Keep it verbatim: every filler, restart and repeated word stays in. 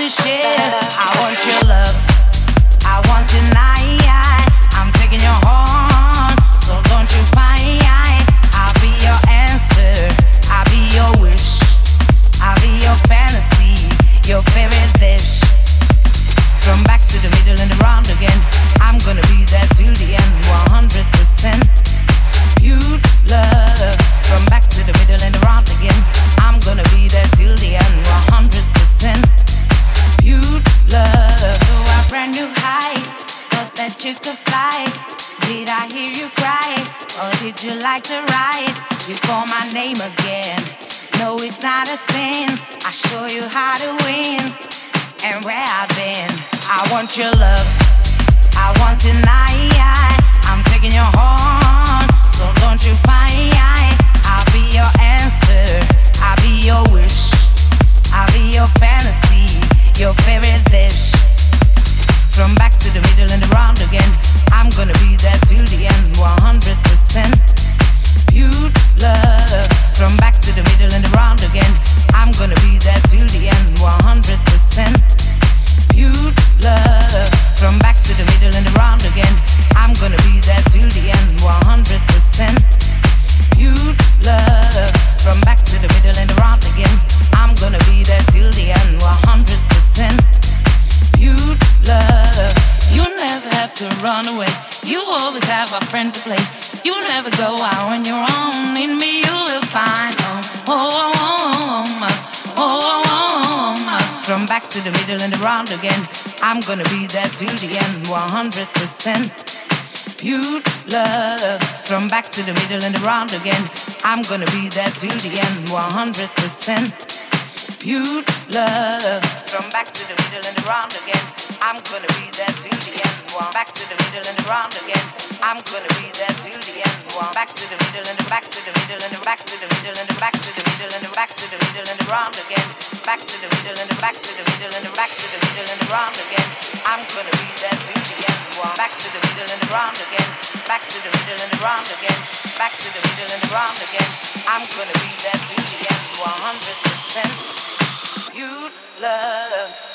to share. I want your love. I want tonight. I'm taking your heart, so don't you fight. I'll be your answer. I'll be your wish. I'll be your fantasy, your favorite dish. From back to the middle and around again, I'm gonna be there till the end, one hundred percent. You love. From back to the middle and around again, I'm gonna be there till the end, one hundred percent. You love. So a brand new high, thought that you could fly. Did I hear you cry, or did you like to ride? You call my name again. No, it's not a sin. I show you how to win and where I've been. I want your love. I want tonight. I'm taking your heart, so don't you fight. I'll be your answer. I'll be your wish. I'll be your fantasy, your favorite dish. From back to the middle and around again, I'm gonna be there till the end, one hundred percent. You love. From back to the middle and around again, I'm gonna be there till the end, one hundred percent. You love. From back to the middle and around again, I'm gonna be there till the end, one hundred percent. You love. From back to the middle and around again, I'm gonna be there till the end, one hundred percent. You love. You never have to run away. You always have a friend to play. You never go out on your own. In me you will find home. Oh, oh, oh, oh, oh, oh. From back to the middle and around again, I'm gonna be there till the end, one hundred percent. You love. From back to the middle and around again, I'm gonna be there till the end, one hundred percent. You love. From back to the middle and around again, I'm gonna be there till the end. One back to the middle and around again, I'm gonna be there till the end. One back to the middle and back to the middle and back to the middle and back to the middle and back to the middle and around again. Back to the middle and back to the middle and back to the middle and around again. I'm gonna be there till the end. One back to the middle and around again. Back to the middle and around again. Back to the middle and around again. I'm gonna be there till the end. one hundred percent. You love.